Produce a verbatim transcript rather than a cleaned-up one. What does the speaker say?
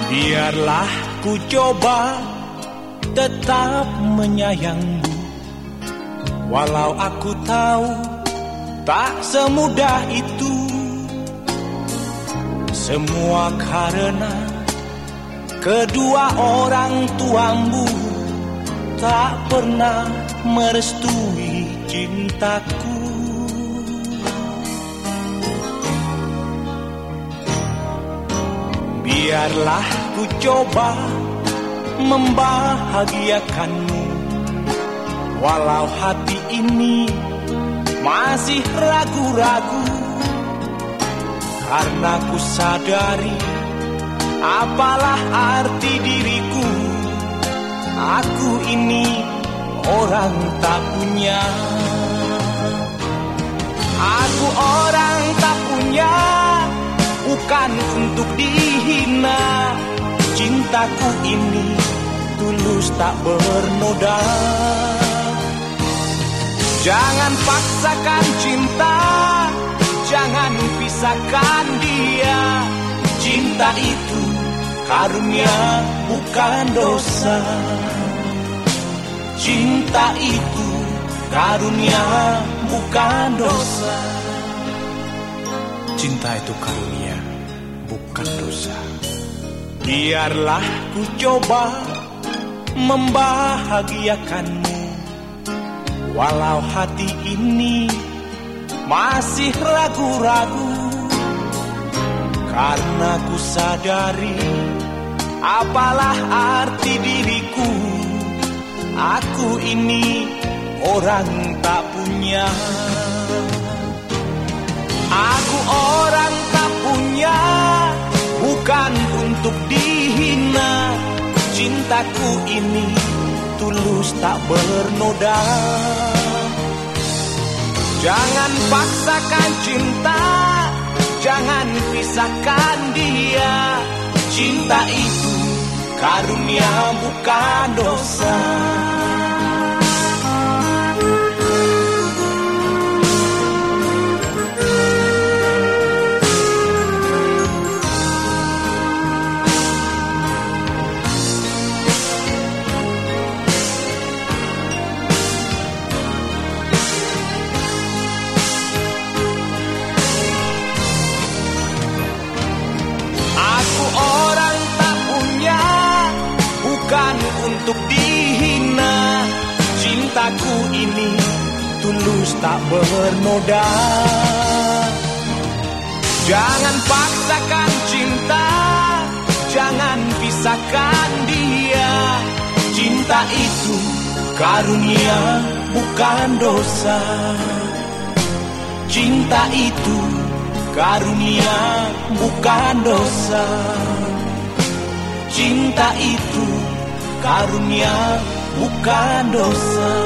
Biarlah ku coba tetap menyayangmu, walau aku tahu tak semudah itu. Semua karena kedua orang tuamu tak pernah merestui cintaku. Biarlah ku coba membahagiakanmu, walau hati ini masih ragu-ragu. Karena ku sadari apalah arti diriku, aku ini orang tak punya. Aku orang tak punya, bukan untuk dihina. Cintaku ini tulus tak bernoda. Jangan paksakan cinta, jangan pisahkan dia. Cinta itu karunia bukan dosa. Cinta itu karunia bukan dosa. Cinta itu karunia bukan dosa. Biarlah ku coba membahagiakanmu, walau hati ini masih ragu-ragu. Karena ku sadari apalah arti diriku, aku ini orang tak punya. Aku orang tak punya, bukan untuk dihina. Cintaku ini tulus tak bernoda. Jangan paksakan cinta, jangan pisahkan dia. Cinta itu karunia bukan dosa. Untuk dihina, cintaku ini tulus tak bernoda. Jangan paksakan cinta, jangan pisahkan dia. Cinta itu karunia bukan dosa. Cinta itu karunia bukan dosa. Cinta itu karunia bukan dosa.